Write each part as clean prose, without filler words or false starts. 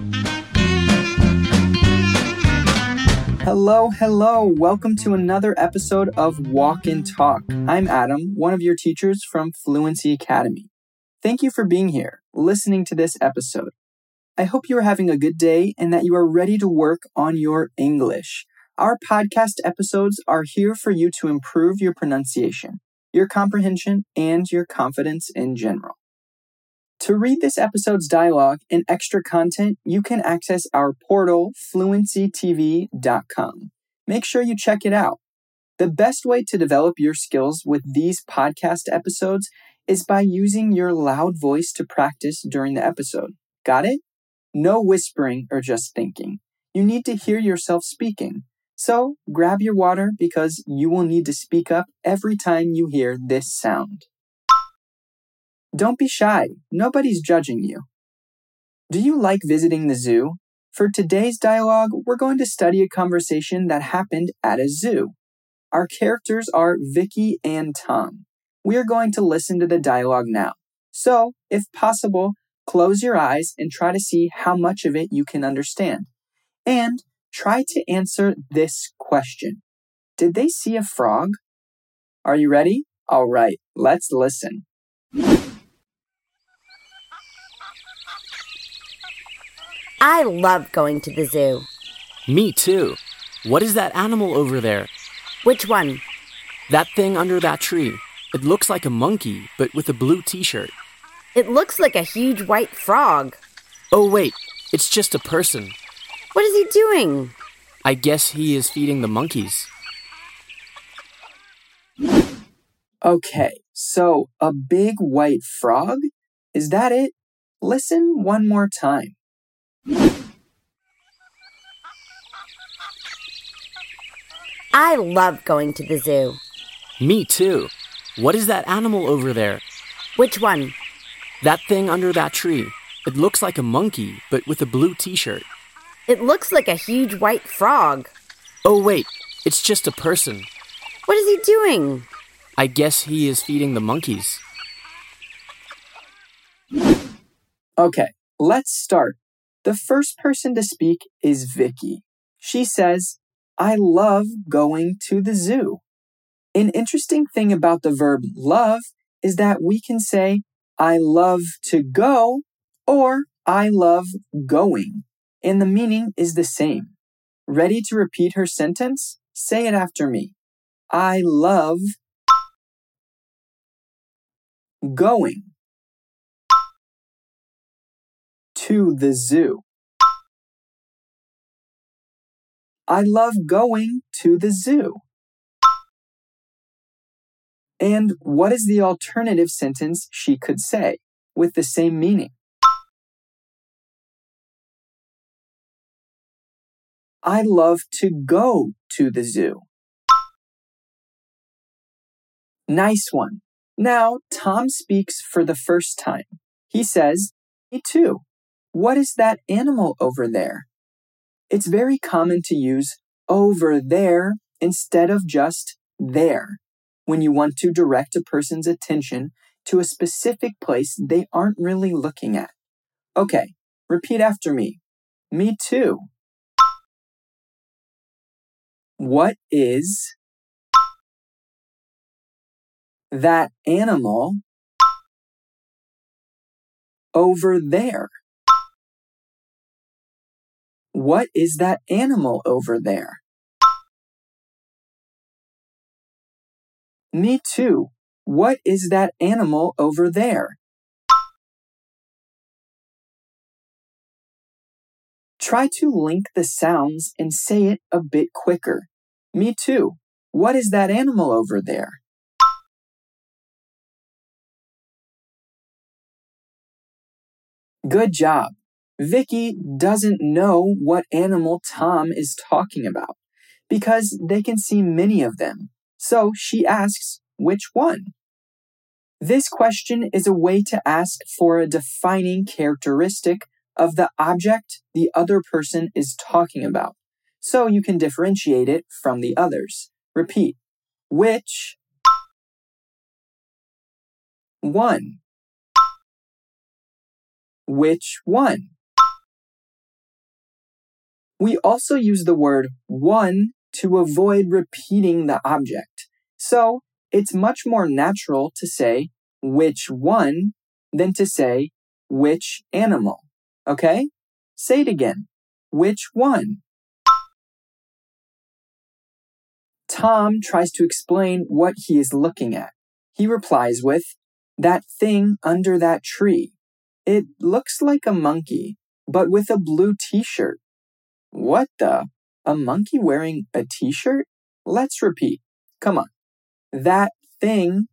Hello. Welcome to another episode of Walk and Talk. I'm Adam, one of your teachers from Fluency Academy. Thank you for being here, listening to this episode. I hope you are having a good day and that you are ready to work on your English. Our podcast episodes are here for you to improve your pronunciation, your comprehension, and your confidence in general. To read this episode's dialogue and extra content, you can access our portal, fluencytv.com. Make sure you check it out. The best way to develop your skills with these podcast episodes is by using your loud voice to practice during the episode. Got it? No whispering or just thinking. You need to hear yourself speaking. So grab your water because you will need to speak up every time you hear this sound. Don't be shy. Nobody's judging you. Do you like visiting the zoo? For today's dialogue, we're going to study a conversation that happened at a zoo. Our characters are Vicky and Tom. We are going to listen to the dialogue now. So, if possible, close your eyes and try to see how much of it you can understand. And try to answer this question. Did they see a frog? Are you ready? All right, let's listen. I love going to the zoo. Me too. What is that animal over there? Which one? That thing under that tree. It looks like a monkey, but with a blue t-shirt. It looks like a huge white frog. Oh wait, it's just a person. What is he doing? I guess he is feeding the monkeys. Okay, so a big white frog? Is that it? Listen one more time. I love going to the zoo. Me too. What is that animal over there? Which one? That thing under that tree. It looks like a monkey, but with a blue t-shirt. It looks like a huge white frog. Oh wait, it's just a person. What is he doing? I guess he is feeding the monkeys. Okay, let's start. The first person to speak is Vicky. She says, I love going to the zoo. An interesting thing about the verb love is that we can say, I love to go, or I love going, and the meaning is the same. Ready to repeat her sentence? Say it after me. I love going to the zoo. I love going to the zoo. And what is the alternative sentence she could say with the same meaning? I love to go to the zoo. Nice one. Now, Tom speaks for the first time. He says, Me too. What is that animal over there? It's very common to use over there instead of just there when you want to direct a person's attention to a specific place they aren't really looking at. Okay, repeat after me. Me too. What is that animal over there? What is that animal over there? Me too. What is that animal over there? Try to link the sounds and say it a bit quicker. Me too. What is that animal over there? Good job. Vicky doesn't know what animal Tom is talking about because they can see many of them. So she asks, which one? This question is a way to ask for a defining characteristic of the object the other person is talking about, so you can differentiate it from the others. Repeat. Which one? Which one? We also use the word one to avoid repeating the object. So it's much more natural to say which one than to say which animal. Okay? Say it again. Which one? Tom tries to explain what he is looking at. He replies with, "That thing under that tree. It looks like a monkey, but with a blue t-shirt." What the? A monkey wearing a t-shirt? Let's repeat. Come on. That thing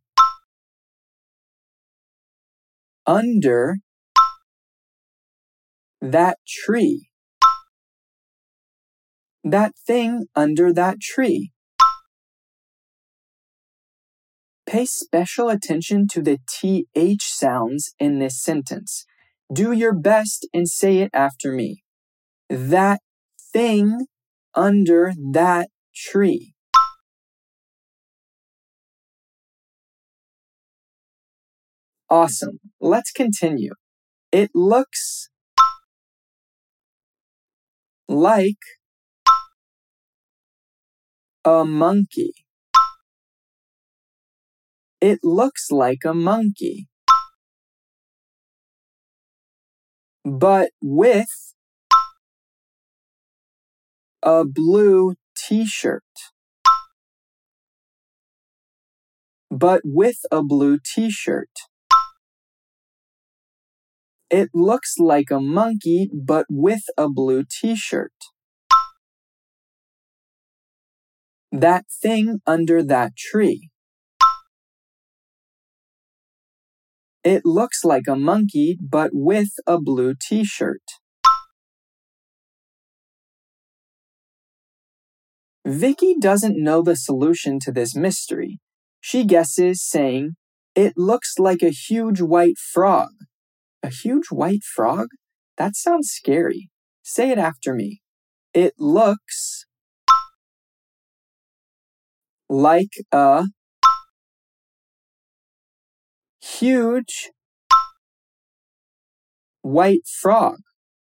under that tree. That thing under that tree. Pay special attention to the TH sounds in this sentence. Do your best and say it after me. That thing under that tree. Awesome. Let's continue. It looks like a monkey. It looks like a monkey. But with a blue t-shirt. But with a blue t-shirt. It looks like a monkey, but with a blue t-shirt. That thing under that tree. It looks like a monkey, but with a blue t-shirt. Vicky doesn't know the solution to this mystery. She guesses saying, "It looks like a huge white frog." A huge white frog? That sounds scary. Say it after me. It looks like a huge white frog.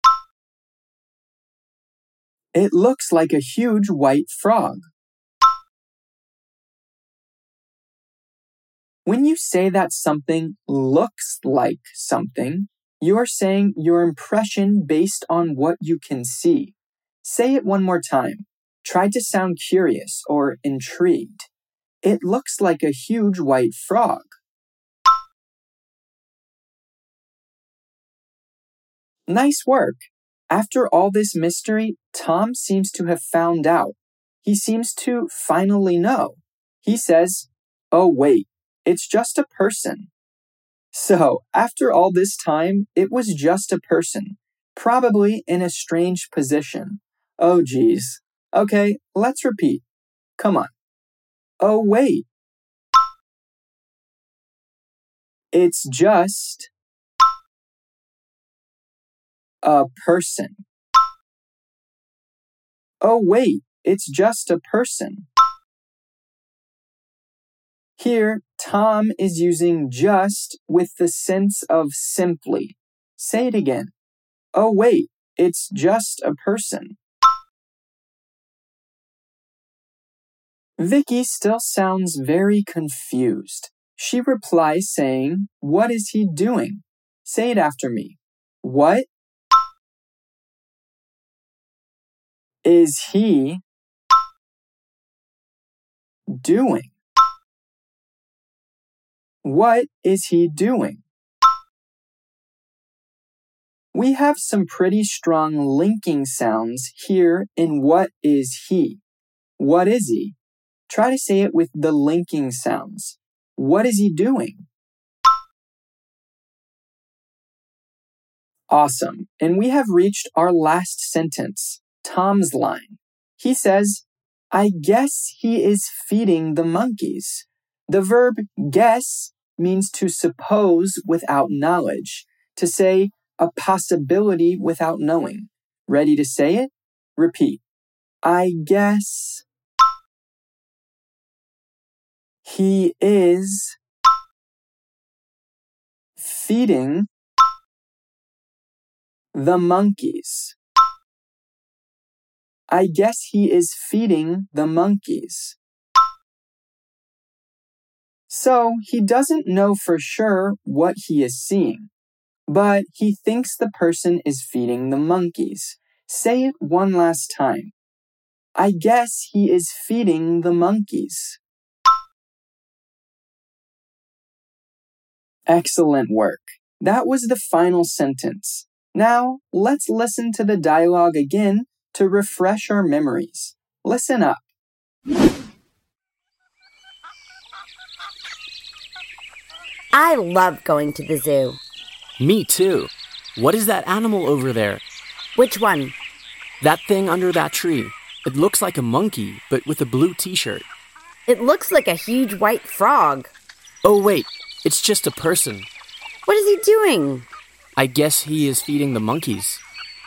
It looks like a huge white frog. When you say that something looks like something, you are saying your impression based on what you can see. Say it one more time. Try to sound curious or intrigued. It looks like a huge white frog. Nice work. After all this mystery, Tom seems to have found out. He seems to finally know. He says, "Oh wait, it's just a person." So, after all this time, it was just a person, probably in a strange position. Oh geez. Okay, let's repeat. Come on. Oh wait. It's just a person. Oh wait, it's just a person. Here, Tom is using just with the sense of simply. Say it again. Oh wait, it's just a person. Vicky still sounds very confused. She replies saying, "What is he doing?" Say it after me. What is he doing? What is he doing? We have some pretty strong linking sounds here in what is he. What is he? Try to say it with the linking sounds. What is he doing? Awesome. And we have reached our last sentence, Tom's line. He says, "I guess he is feeding the monkeys." The verb guess means to suppose without knowledge, to say a possibility without knowing. Ready to say it? Repeat. I guess he is feeding the monkeys. I guess he is feeding the monkeys. So he doesn't know for sure what he is seeing, but he thinks the person is feeding the monkeys. Say it one last time. I guess he is feeding the monkeys. Excellent work. That was the final sentence. Now, let's listen to the dialogue again to refresh our memories. Listen up. I love going to the zoo. Me too. What is that animal over there? Which one? That thing under that tree. It looks like a monkey, but with a blue t-shirt. It looks like a huge white frog. Oh wait, it's just a person. What is he doing? I guess he is feeding the monkeys.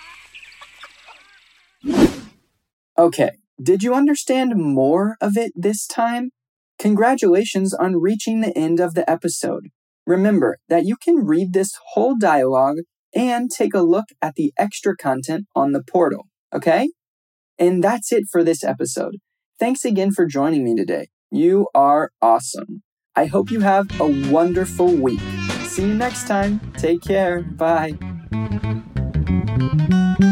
Okay, did you understand more of it this time? Congratulations on reaching the end of the episode. Remember that you can read this whole dialogue and take a look at the extra content on the portal, okay? And that's it for this episode. Thanks again for joining me today. You are awesome. I hope you have a wonderful week. See you next time. Take care. Bye.